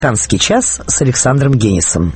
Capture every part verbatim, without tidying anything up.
«Американский час» с Александром Генисом.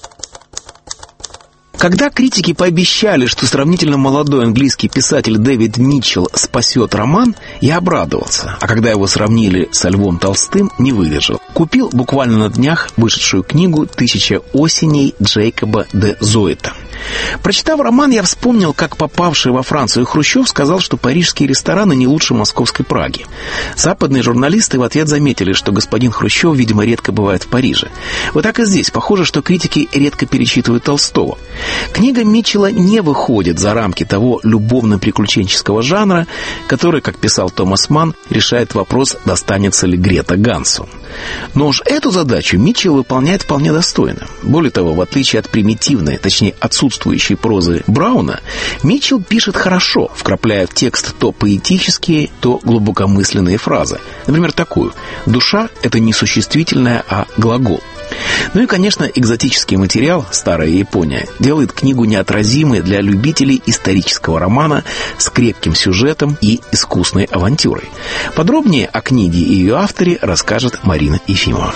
Когда критики пообещали, что сравнительно молодой английский писатель Дэвид Митчелл спасет роман, я обрадовался, а когда его сравнили со Львом Толстым, не выдержал. Купил буквально на днях вышедшую книгу «Тысяча осеней» Джейкоба де Зоэта. Прочитав роман, я вспомнил, как попавший во Францию Хрущев сказал, что парижские рестораны не лучше московской Праги. Западные журналисты в ответ заметили, что господин Хрущев, видимо, редко бывает в Париже. Вот так и здесь. Похоже, что критики редко перечитывают Толстого. Книга Митчелла не выходит за рамки того любовно-приключенческого жанра, который, как писал Томас Манн, решает вопрос, достанется ли Грета Гансу. Но уж эту задачу Митчелл выполняет вполне достойно. Более того, в отличие от примитивной, точнее отсутствующей прозы Брауна, Митчелл пишет хорошо, вкрапляя в текст то поэтические, то глубокомысленные фразы. Например, такую: «Душа — это не существительное, а глагол». Ну и, конечно, экзотический материал «Старая Япония» делает книгу неотразимой для любителей исторического романа с крепким сюжетом и искусной авантюрой. Подробнее о книге и ее авторе расскажет Марина Ефимова.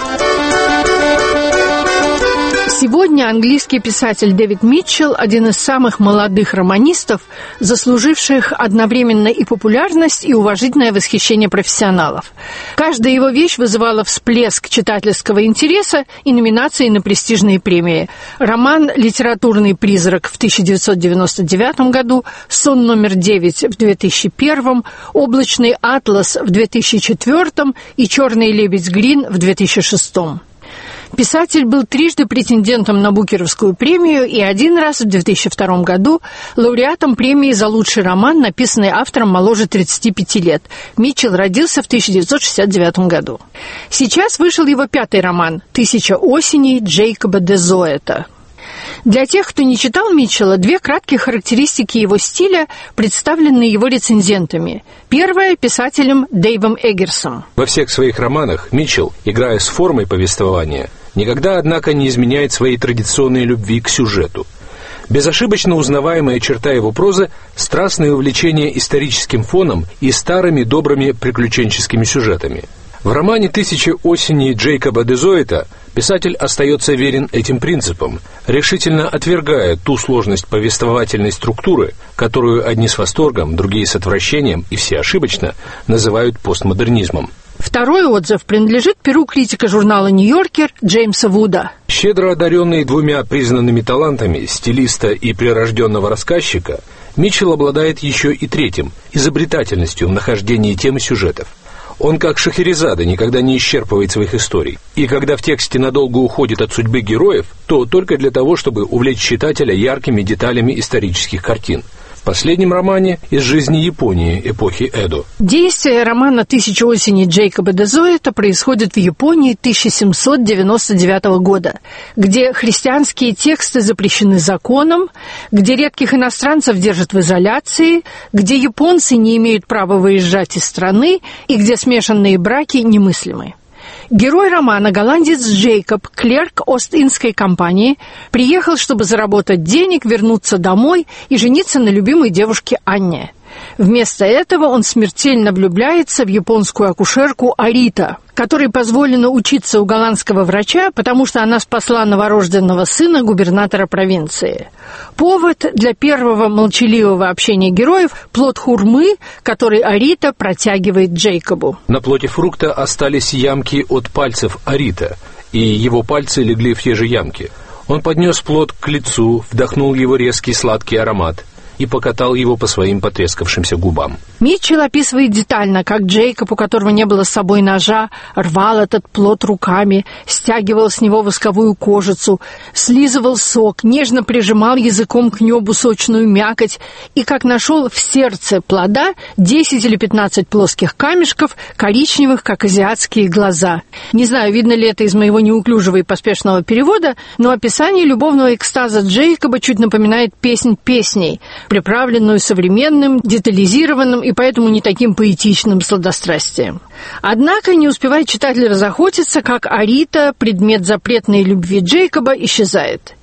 Сегодня английский писатель Дэвид Митчелл – один из самых молодых романистов, заслуживших одновременно и популярность, и уважительное восхищение профессионалов. Каждая его вещь вызывала всплеск читательского интереса и номинации на престижные премии. Роман «Литературный призрак» в тысяча девятьсот девяносто девятом году, «Сон номер девять» в две тысячи первом, «Облачный атлас» в две тысячи четвёртом и «Черный лебедь Грин» в две тысячи шестом. Писатель был трижды претендентом на Букеровскую премию и один раз в две тысячи втором году лауреатом премии за лучший роман, написанный автором моложе тридцати пяти лет. Митчелл родился в тысяча девятьсот шестьдесят девятом году. Сейчас вышел его пятый роман «Тысяча осеней» Джейкоба де Зоэта. Для тех, кто не читал Митчелла, две краткие характеристики его стиля представлены его рецензентами. Первая – писателем Дэйвом Эггерсом. Во всех своих романах Митчелл, играя с формой повествования, никогда, однако, не изменяет своей традиционной любви к сюжету. Безошибочно узнаваемая черта его прозы – страстное увлечение историческим фоном и старыми добрыми приключенческими сюжетами. В романе «Тысяча осеней» Джейкоба де Зоэта писатель остается верен этим принципам, решительно отвергая ту сложность повествовательной структуры, которую одни с восторгом, другие с отвращением и все ошибочно называют постмодернизмом. Второй отзыв принадлежит перу критика журнала «Нью-Йоркер» Джеймса Вуда. Щедро одаренный двумя признанными талантами, стилиста и прирожденного рассказчика, Митчелл обладает еще и третьим – изобретательностью в нахождении тем и сюжетов. Он, как Шахерезада, никогда не исчерпывает своих историй. И когда в тексте надолго уходит от судьбы героев, то только для того, чтобы увлечь читателя яркими деталями исторических картин. В последнем романе «Из жизни Японии» эпохи Эдо. Действие романа «Тысяча осеней» Джейкоба де Зоэта происходит в Японии тысяча семьсот девяносто девятого года, где христианские тексты запрещены законом, где редких иностранцев держат в изоляции, где японцы не имеют права выезжать из страны и где смешанные браки немыслимы. Герой романа, голландец Джейкоб, клерк Ост-Индской компании, приехал, чтобы заработать денег, вернуться домой и жениться на любимой девушке Анне. Вместо этого он смертельно влюбляется в японскую акушерку Арита, которой позволено учиться у голландского врача, потому что она спасла новорожденного сына губернатора провинции. Повод для первого молчаливого общения героев – плод хурмы, который Арита протягивает Джейкобу. На плоти фрукта остались ямки от пальцев Арита, и его пальцы легли в те же ямки. Он поднес плод к лицу, вдохнул его резкий сладкий аромат и покатал его по своим потрескавшимся губам. Митчелл описывает детально, как Джейкоб, у которого не было с собой ножа, рвал этот плод руками, стягивал с него восковую кожицу, слизывал сок, нежно прижимал языком к небу сочную мякоть и как нашел в сердце плода десять или пятнадцать плоских камешков, коричневых, как азиатские глаза. Не знаю, видно ли это из моего неуклюжего и поспешного перевода, но описание любовного экстаза Джейкоба чуть напоминает песнь песней, приправленную современным, детализированным и поэтому не таким поэтичным сладострастием. Однако не успевает читатель разохотиться, как Арита, предмет запретной любви Джейкоба, исчезает.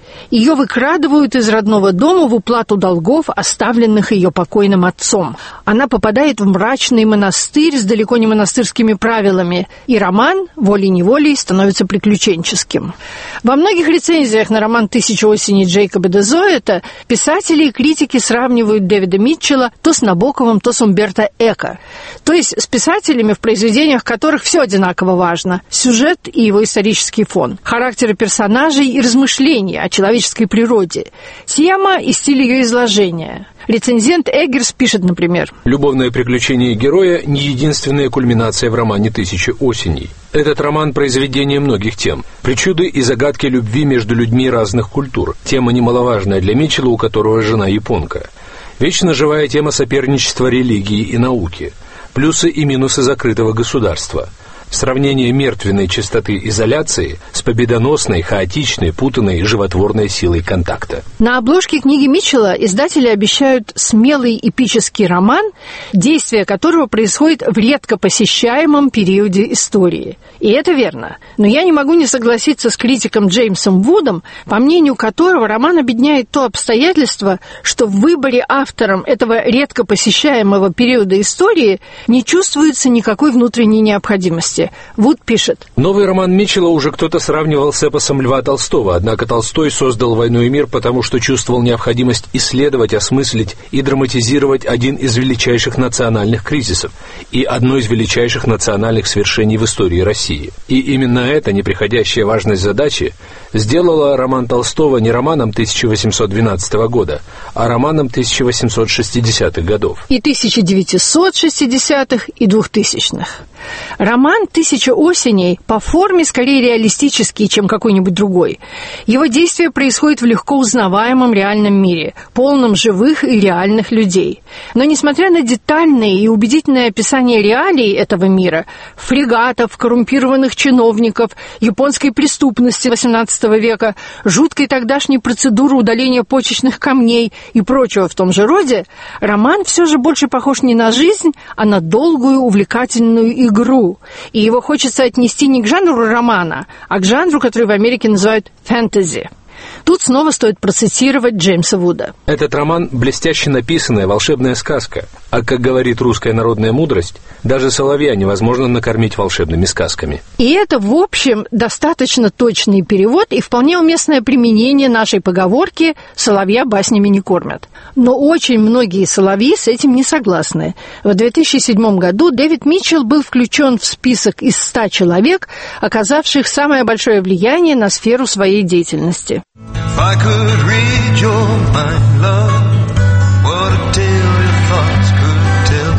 Ее выкрадывают из родного дома в уплату долгов, оставленных ее покойным отцом. Она попадает в мрачный монастырь с далеко не монастырскими правилами, и роман волей-неволей становится приключенческим. Во многих рецензиях на роман «Тысяча осеней» Джейкоба де Зоэта писатели и критики сравнивают Дэвида Митчелла то с Набоковым, то с Умберто Эко, то есть с писателями, в произведениях которых все одинаково важно – сюжет и его исторический фон, характеры персонажей и размышления о человеческой природе, тема и стиль ее изложения. Рецензент Эггерс пишет, например: «Любовное приключение героя – не единственная кульминация в романе «Тысяча осеней». Этот роман – произведение многих тем. Причуды и загадки любви между людьми разных культур. Тема немаловажная для Митчелла, у которого жена японка. Вечно живая тема соперничества религии и науки. Плюсы и минусы закрытого государства. Сравнение мертвенной чистоты изоляции с победоносной, хаотичной, путанной, животворной силой контакта». На обложке книги Митчелла издатели обещают смелый эпический роман, действие которого происходит в редко посещаемом периоде истории. И это верно. Но я не могу не согласиться с критиком Джеймсом Вудом, по мнению которого роман объединяет то обстоятельство, что в выборе автором этого редко посещаемого периода истории не чувствуется никакой внутренней необходимости. Вуд пишет: «Новый роман Митчелла уже кто-то сравнивал с эпосом Льва Толстого, однако Толстой создал «Войну и мир», потому что чувствовал необходимость исследовать, осмыслить и драматизировать один из величайших национальных кризисов и одно из величайших национальных свершений в истории России. И именно эта неприходящая важность задачи сделала роман Толстого не романом тысяча восемьсот двенадцатого года, а романом тысяча восемьсот шестидесятых годов. И тысяча девятьсот шестидесятых, и двухтысячных. Роман «Тысяча осеней» по форме скорее реалистический, чем какой-нибудь другой. Его действие происходит в легко узнаваемом реальном мире, полном живых и реальных людей. Но несмотря на детальное и убедительное описание реалий этого мира, фрегатов, коррумпированных чиновников, японской преступности восемнадцатого века, жуткой тогдашней процедуры удаления почечных камней и прочего в том же роде, роман все же больше похож не на жизнь, а на долгую увлекательную игру. И его хочется отнести не к жанру романа, а к жанру, который в Америке называют фэнтези. Тут снова стоит процитировать Джеймса Вуда. «Этот роман – блестяще написанная волшебная сказка, а, как говорит русская народная мудрость, даже соловья невозможно накормить волшебными сказками». И это, в общем, достаточно точный перевод и вполне уместное применение нашей поговорки «соловья баснями не кормят». Но очень многие соловьи с этим не согласны. В две тысячи седьмом году Дэвид Митчелл был включен в список из ста человек, оказавших самое большое влияние на сферу своей деятельности. If I could read your mind, love, what a tale your thoughts could tell.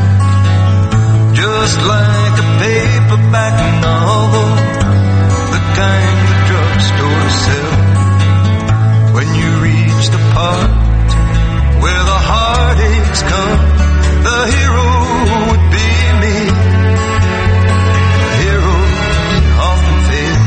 Just like a paperback novel, the kind the drugstore sell. When you reach the part where the heartaches come, the hero would be me. The heroes often fail,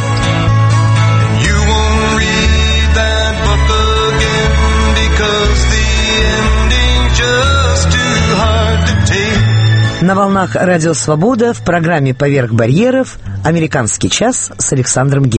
and you won't read that book again because the ending's just too hard to take. На волнах Радио Свобода в программе «Поверх барьеров» «Американский час» с Александром Генисом.